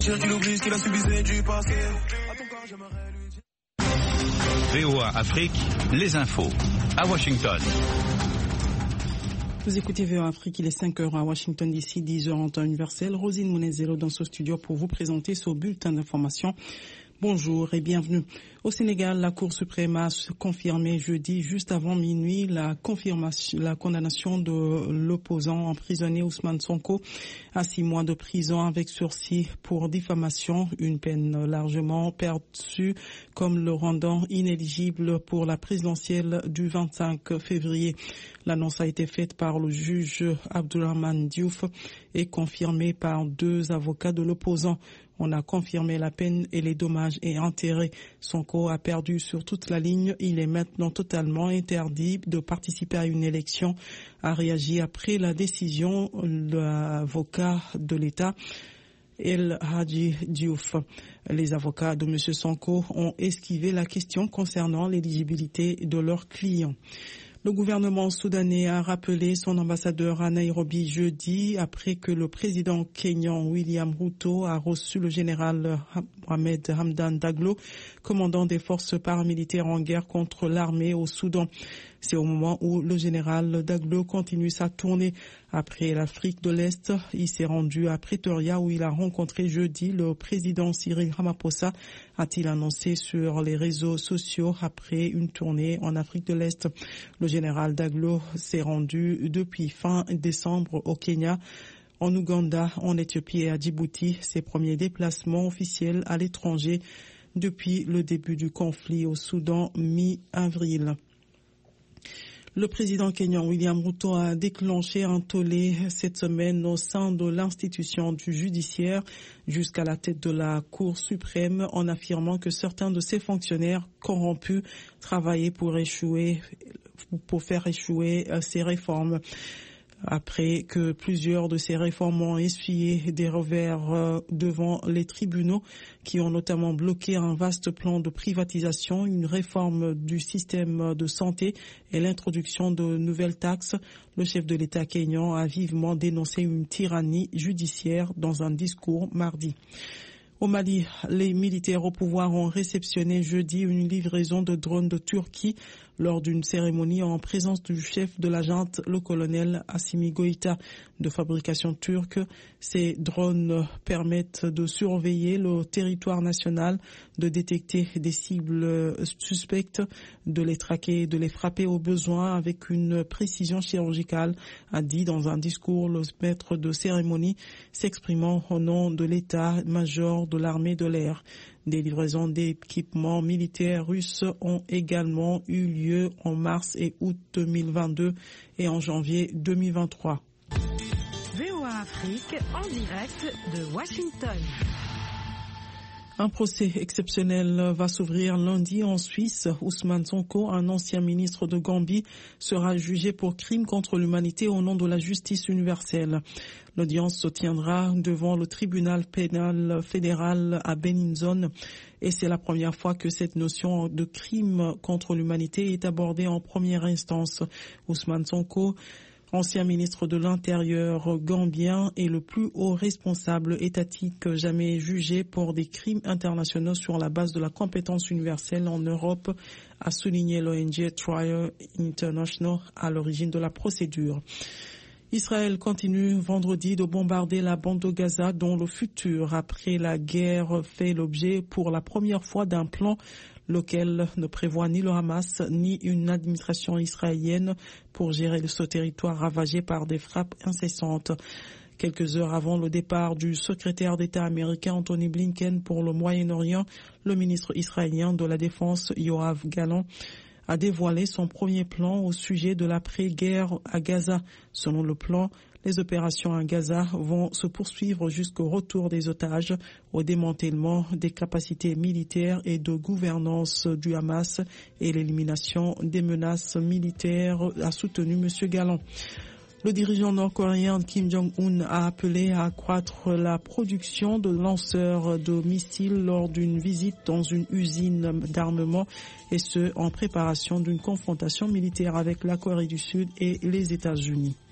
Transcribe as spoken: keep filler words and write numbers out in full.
V O A Afrique, les infos, à Washington. Vous écoutez V O A Afrique, il est cinq heures à Washington D C, dix heures en temps universel. Rosine Mounezelo dans ce studio pour vous présenter ce bulletin d'information. Bonjour et bienvenue. Au Sénégal, la Cour suprême a confirmé jeudi, juste avant minuit, la confirmation, la condamnation de l'opposant emprisonné Ousmane Sonko à six mois de prison avec sursis pour diffamation, une peine largement perçue comme le rendant inéligible pour la présidentielle du vingt-cinq février. L'annonce a été faite par le juge Abdourahmane Diouf et confirmée par deux avocats de l'opposant. On a confirmé la peine et les dommages et intérêts. Sonko a perdu sur toute la ligne. Il est maintenant totalement interdit de participer à une élection, a réagi après la décision l'avocat de l'État, El Hadji Diouf. Les avocats de M. Sonko ont esquivé la question concernant l'éligibilité de leurs clients. Le gouvernement soudanais a rappelé son ambassadeur à Nairobi jeudi après que le président kényan William Ruto a reçu le général Mohamed Hamdan Daglo, commandant des forces paramilitaires en guerre contre l'armée au Soudan. C'est au moment où le général Daglo continue sa tournée après l'Afrique de l'Est. Il s'est rendu à Pretoria où il a rencontré jeudi le président Cyril Ramaphosa, a-t-il annoncé sur les réseaux sociaux après une tournée en Afrique de l'Est. Le général Daglo s'est rendu depuis fin décembre au Kenya, en Ouganda, en Éthiopie et à Djibouti, ses premiers déplacements officiels à l'étranger depuis le début du conflit au Soudan mi-avril. Le président kényan William Ruto a déclenché un tollé cette semaine au sein de l'institution du judiciaire jusqu'à la tête de la Cour suprême en affirmant que certains de ses fonctionnaires corrompus travaillaient pour échouer, pour faire échouer ces réformes. Après que plusieurs de ces réformes ont essuyé des revers devant les tribunaux qui ont notamment bloqué un vaste plan de privatisation, une réforme du système de santé et l'introduction de nouvelles taxes, le chef de l'État kényan a vivement dénoncé une tyrannie judiciaire dans un discours mardi. Au Mali, les militaires au pouvoir ont réceptionné jeudi une livraison de drones de Turquie lors d'une cérémonie en présence du chef de la junte, le colonel Assimi Goïta, de fabrication turque. Ces drones permettent de surveiller le territoire national, de détecter des cibles suspectes, de les traquer et de les frapper au besoin avec une précision chirurgicale, a dit dans un discours le maître de cérémonie s'exprimant au nom de l'état-major de l'armée de l'air. Des livraisons d'équipements militaires russes ont également eu lieu en mars et août deux mille vingt-deux et en janvier deux mille vingt-trois. V O A Afrique en direct de Washington. Un procès exceptionnel va s'ouvrir lundi en Suisse. Ousmane Sonko, un ancien ministre de Gambie, sera jugé pour crime contre l'humanité au nom de la justice universelle. L'audience se tiendra devant le tribunal pénal fédéral à Beninzone et c'est la première fois que cette notion de crime contre l'humanité est abordée en première instance. Ousmane Sonko, ancien ministre de l'Intérieur gambien et le plus haut responsable étatique jamais jugé pour des crimes internationaux sur la base de la compétence universelle en Europe, a souligné l'O N G Trial International à l'origine de la procédure. Israël continue vendredi de bombarder la bande de Gaza dont le futur après la guerre fait l'objet pour la première fois d'un plan lequel ne prévoit ni le Hamas ni une administration israélienne pour gérer ce territoire ravagé par des frappes incessantes. Quelques heures avant le départ du secrétaire d'État américain Anthony Blinken pour le Moyen-Orient, le ministre israélien de la Défense Yoav Gallant a dévoilé son premier plan au sujet de l'après-guerre à Gaza. Selon le plan, les opérations à Gaza vont se poursuivre jusqu'au retour des otages, au démantèlement des capacités militaires et de gouvernance du Hamas et l'élimination des menaces militaires, a soutenu M. Gallant. Le dirigeant nord-coréen Kim Jong-un a appelé à accroître la production de lanceurs de missiles lors d'une visite dans une usine d'armement, et ce en préparation d'une confrontation militaire avec la Corée du Sud et les États-Unis.